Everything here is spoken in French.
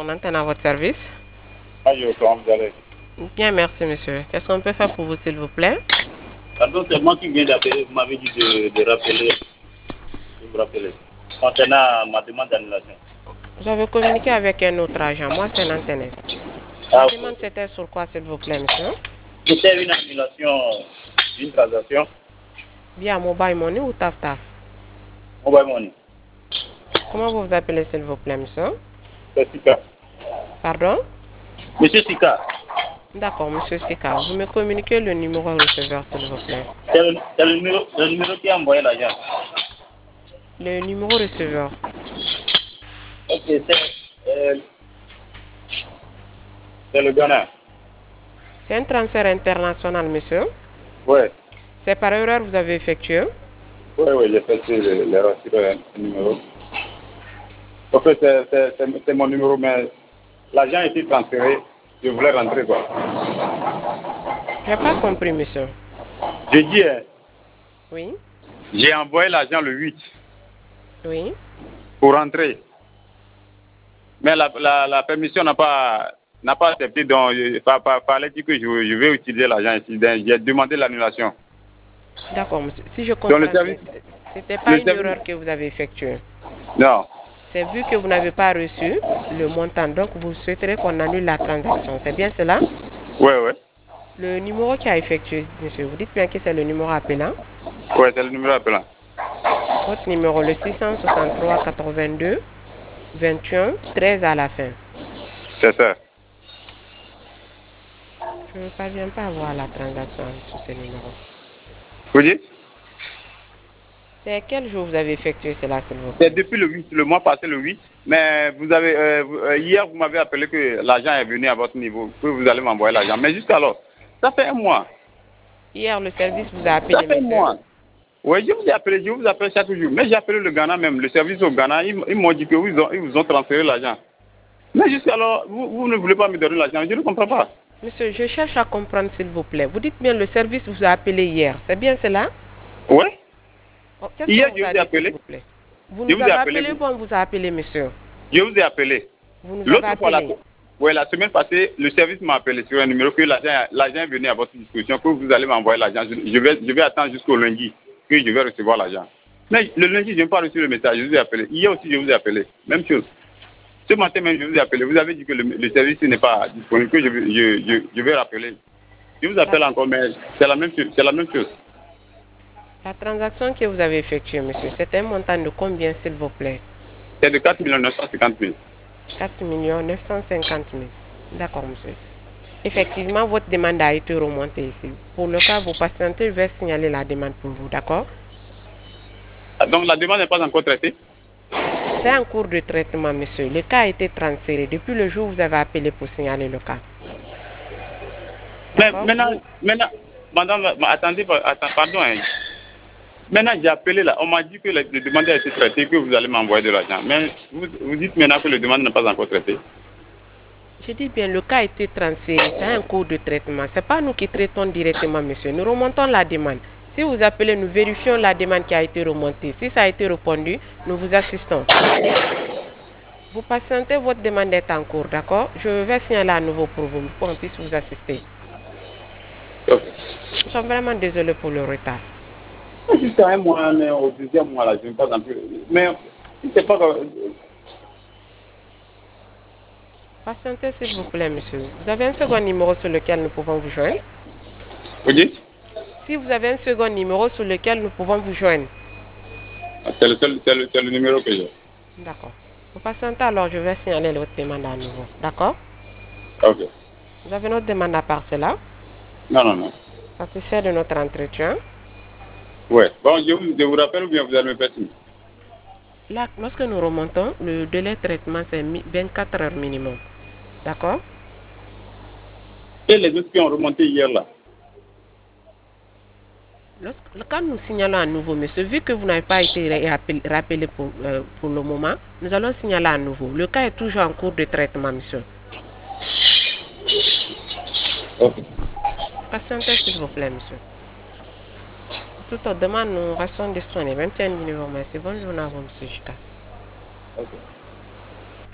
Bonjour, l'antenne à votre service. Bonjour, comment vous allez? Bien, merci, monsieur. Qu'est-ce qu'on peut faire pour vous, s'il vous plaît? Pardon, c'est moi qui viens d'appeler. Vous m'avez dit de rappeler. De vous rappeler. Concernant ma demande d'annulation. Vous avez communiqué avec un autre agent. Moi, c'est l'antenne. La Ah, ok. demande, c'était sur quoi, s'il vous plaît, monsieur? C'était une annulation d'une transaction. Via Mobile Money ou Taf Taf? Mobile money. Comment vous vous appelez, s'il vous plaît, monsieur? C'est Sika. Pardon? Monsieur Sika. D'accord, monsieur Sika. Vous me communiquez le numéro receveur, s'il vous plaît. C'est le numéro qui a envoyé l'argent. Le numéro receveur. Ok, c'est le Ghana. C'est un transfert international, monsieur. Oui, C'est par erreur que vous avez effectué. oui, j'ai fait l'erreur sur le numéro. En fait, c'est mon numéro, mais l'argent a été transféré. Je voulais rentrer, quoi. Je n'ai pas compris, monsieur. J'ai dit, Oui, j'ai envoyé l'argent le 8 oui. pour rentrer. Mais la permission n'a pas accepté, donc il fallait dire que je vais utiliser l'argent ici. Donc, j'ai demandé l'annulation. D'accord, monsieur. Si je Donc le comprends bien, service, c'était pas le une service, erreur que vous avez effectuée. non. C'est vu que vous n'avez pas reçu le montant, donc vous souhaiterez qu'on annule la transaction. C'est bien cela? Ouais, ouais. Le numéro qui a effectué, monsieur, vous dites bien que c'est le numéro appelant. Ouais, c'est le numéro appelant. Votre numéro, le 663 82 21 13 à la fin. C'est ça. Je ne parviens pas à voir la transaction sur ce numéro. Vous dites? C'est quel jour vous avez effectué cela, s'il vous C'est plaît? depuis le 8, le mois passé le 8. Mais vous avez, hier, vous m'avez appelé que l'argent est venu à votre niveau, que vous allez m'envoyer l'argent. Mais jusqu'alors, ça fait un mois. Hier, le service vous a Ça appelé, fait un monsieur. mois. Oui, je vous appelle chaque jour. Mais j'ai appelé le Ghana même, le service au Ghana. Ils m'ont dit que ils vous ont transféré l'argent. Mais jusqu'alors, vous ne voulez pas me donner l'argent. Je ne comprends pas. Monsieur, je cherche à comprendre, s'il vous plaît. Vous dites bien le service vous a appelé hier. C'est bien cela? Oui. Oh, qu'est-ce Hier, qu'on vous je vous a ai dit, s'il appelé. vous plaît? Vous Je nous vous ai avez appelé. appelé ou on vous a appelé, monsieur? Je vous ai appelé. Vous nous avez L'autre fois, appelé. ouais, la semaine passée, le service m'a appelé sur un numéro que l'argent est venu à votre disposition, que vous allez m'envoyer l'argent. Je vais attendre jusqu'au lundi que je vais recevoir l'argent. Mais le lundi, je n'ai pas reçu le message. Je vous ai appelé. Hier aussi, je vous ai appelé. Même chose. Ce matin même, je vous ai appelé. Vous avez dit que le service n'est pas disponible, que je vais rappeler. Je vous appelle encore, mais c'est la même chose. C'est la même chose. La transaction que vous avez effectuée, monsieur, c'est un montant de combien, s'il vous plaît? C'est de 4 950 000. 4 950 000. D'accord, monsieur. Effectivement, votre demande a été remontée ici. Pour le cas, vous patientez, je vais signaler la demande pour vous, d'accord? Donc la demande n'est pas encore traitée. C'est en cours de traitement, monsieur. Le cas a été transféré depuis le jour où vous avez appelé pour signaler le cas. Mais D'accord? maintenant, madame, attendez, pardon. Hein. Maintenant, j'ai appelé là. On m'a dit que le demande a été traité, que vous allez m'envoyer de l'argent. Mais vous dites maintenant que le demande n'est pas encore traité. Je dis bien, le cas a été transféré. C'est un cours de traitement. Ce n'est pas nous qui traitons directement, monsieur. Nous remontons la demande. Si vous appelez, nous vérifions la demande qui a été remontée. Si ça a été répondu, nous vous assistons. Vous patientez, votre demande est en cours, d'accord? Je vais signaler à nouveau pour vous, pour qu'on puisse vous assister. Ok. Nous sommes vraiment désolés pour le retard. Jusqu'à un mois, mais au deuxième mois, là, je ne pas en plus. Mais si c'est pas. Patientez, s'il vous plaît, monsieur. Vous avez un second numéro sur lequel nous pouvons vous joindre? Vous dites? Si vous avez un second numéro sur lequel nous pouvons vous joindre. C'est le numéro que j'ai. D'accord. Vous patientez, alors je vais signaler votre demande à nouveau. D'accord? Ok. Vous avez notre demande à part cela? Non, non, non. Satisfait de notre entretien? Ouais. Bon, je vous rappelle ou bien vous allez me faire signe. Là, lorsque nous remontons, le délai de traitement, c'est 24 heures minimum. D'accord? Et les autres qui ont remonté hier là. Quand nous signalons à nouveau, monsieur, vu que vous n'avez pas été rappelé pour le moment, nous allons signaler à nouveau. Le cas est toujours en cours de traitement, monsieur. Ok. Patientez, s'il vous plaît, monsieur. Pour toute autre demande, nous restons disponibles. 21 numéro, merci. Bonne journée à vous, monsieur Chika. Ok.